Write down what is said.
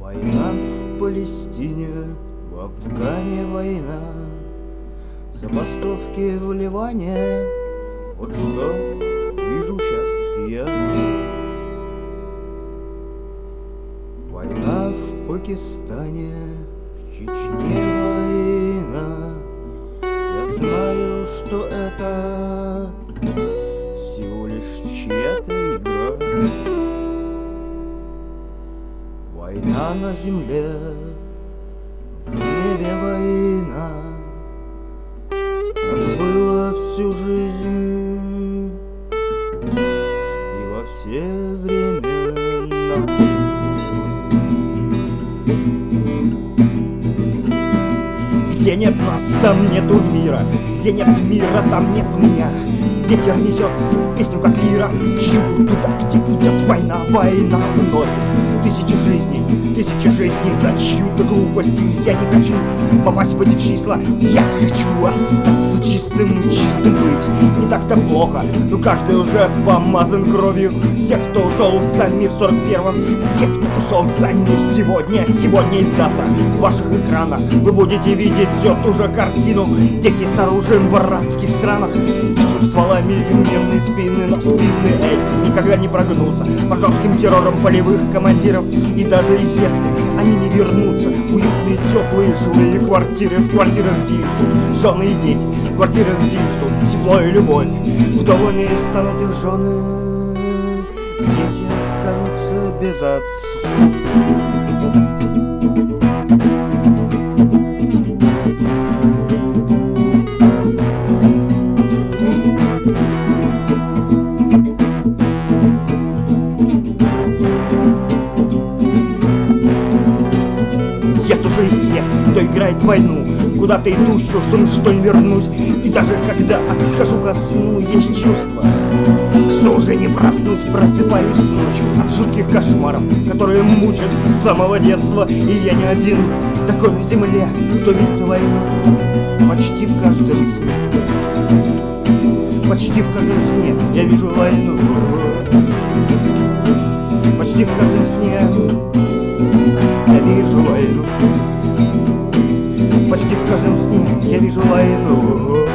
Война в Палестине, в Афгане война, забастовки в Ливане. Вот что вижу сейчас я. Война в Пакистане, в Чечне война. Я знаю, что это всего лишь чья-то игра. Война на земле, в небе война. Так было всю жизнь и во все времена. Где нет нас, там нету мира. Где нет мира, там нет меня. Ветер несет песню, как лира, к югу, туда, где идет война. Война вновь. Тысячи жизней за чью-то глупость. И я не хочу попасть в эти числа. Я хочу остаться чистым быть. Не так-то плохо, но каждый уже помазан кровью. Те, кто ушел за мир в 41-м, те, кто ушел за мир сегодня и завтра. В ваших экранах вы будете видеть всю ту же картину. Дети с оружием в арабских странах, с стволами и мирные спины. Но спины эти никогда не прогнутся под жестким террором полевых командиров. И даже если они не вернутся, уютные, теплые, жилые квартиры, в квартирах, где их ждут жены и дети, в квартирах, где их ждут тепло и любовь, вдовами станут их жены, дети останутся без отца. Я тоже из тех, кто играет в войну, куда-то иду с чувством, что не вернусь. И даже когда отхожу ко сну, есть чувство, что уже не проснусь. Просыпаюсь ночью от жутких кошмаров, которые мучают с самого детства. И я не один такой на земле, кто видит войну почти в каждом сне. Почти в каждом сне я вижу войну. Почти в каждом сне я вижу войну. Почти в каждом сне я вижу войну.